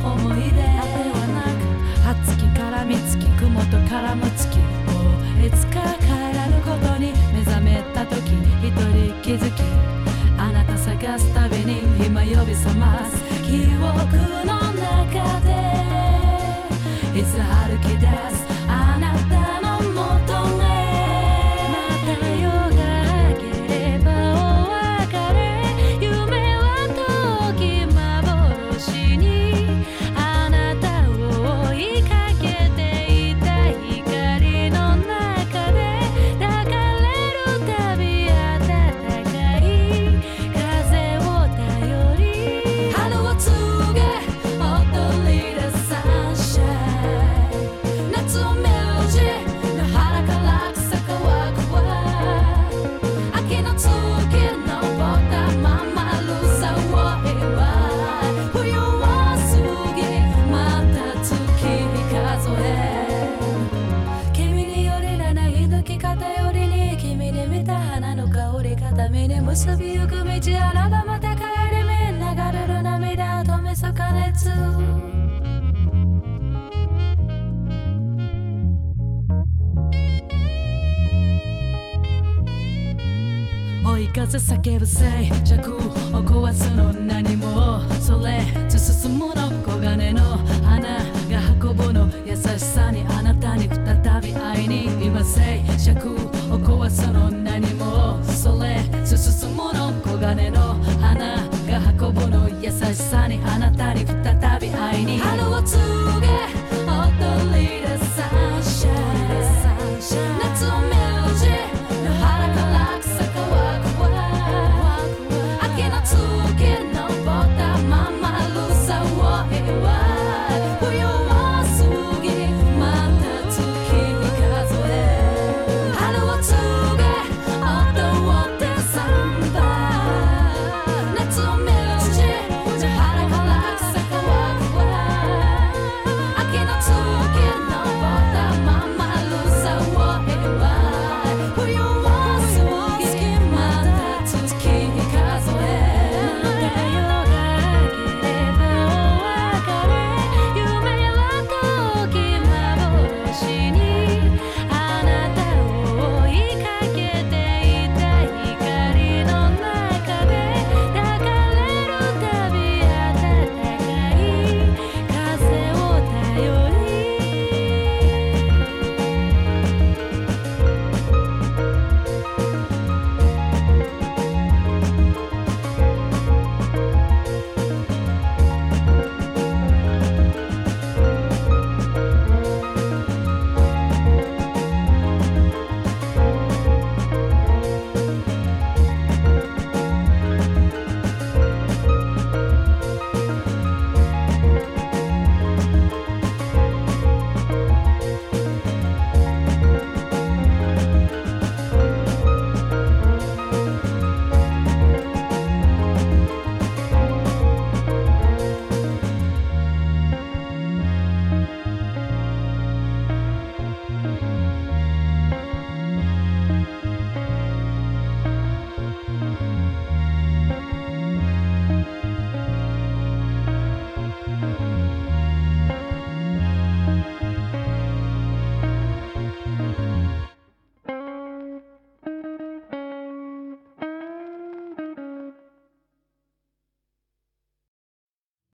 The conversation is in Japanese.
思い出ではなく、はっつきからみつき、雲と絡む月、いつか帰らぬことに目覚めた時、一人気づき、あなた探すたびに今呼び覚ます記憶の中で、いつ歩き出すあなたのもとへ。また夜が明ければお別れ、夢は時幻にあなたを追いかけていた光の中で、抱かれるたび暖かい風を頼り、春を告げ踊り出すサンシャイン、夏を見るじ野原から草乾くわ、秋の月のぼったままるさを祝い、冬を過ぎまた月数え、君によりらない抜き方よりに、君に見た花の香り片目に結びゆく道、あらばまた帰り目流れる涙止めそか熱、追い風叫ぶ静寂を壊すの何も、それ進む